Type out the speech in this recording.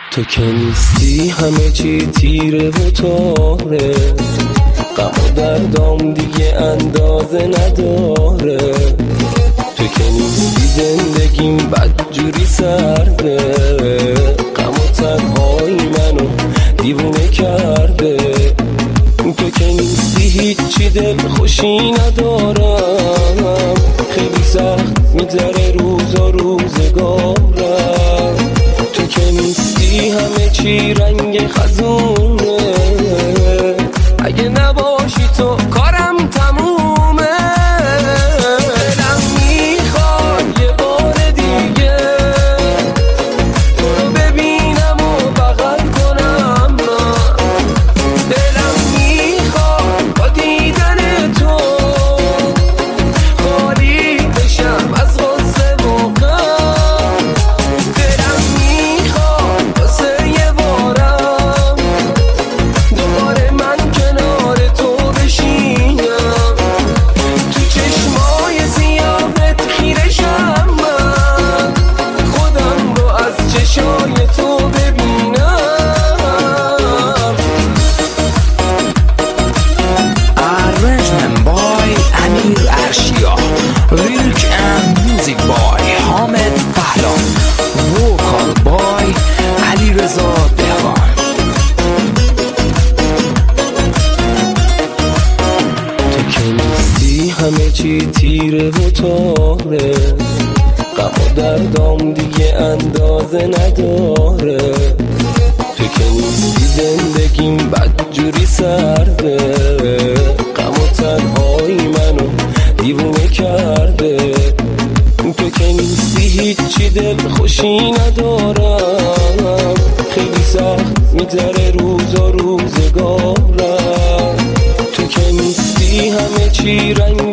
تو که نیستی همه چی تیره و تاره، غم و دردام دیگه اندازه نداره. تو که نیستی زندگیم بدجوری سرده، غم و تنهایی منو دیوونه کرده. تو که نیستی هیچی دل خوشی ندارم، خیلی سخت میگذره روز و روزگارم. تو که نیستی همه چی رنگ خزونه، اگه نباشی تو کارم تمومه. دلم میخواد یه بار دیگه تو رو ببینم و بغل کنم. دلم میخواد با دیدن تو خالی بشم از غصه و غم. دلم میخواد واسه یه بارم دوباره من کنار تو بشینم، تو چشمای سیاهت خیره شم، من خودم رو از چشای تو ببینم. Arrangement by Amir Arshia, lyric and music by Hamed Pahlan, vocal by Ali Reza Dehqan. تو که نیستی همه چی تیره و تاره، غم و دردام دیگه اندازه نداره. تو که نیستی زندگیم بدجوری سرده، غم و تنهایی منو دیوونه کرده. تو که نیستی هیچی دل خوشی ندارم، خیلی سخت میگذره روز و روزگارم. تو که نیستی همه چی رنگ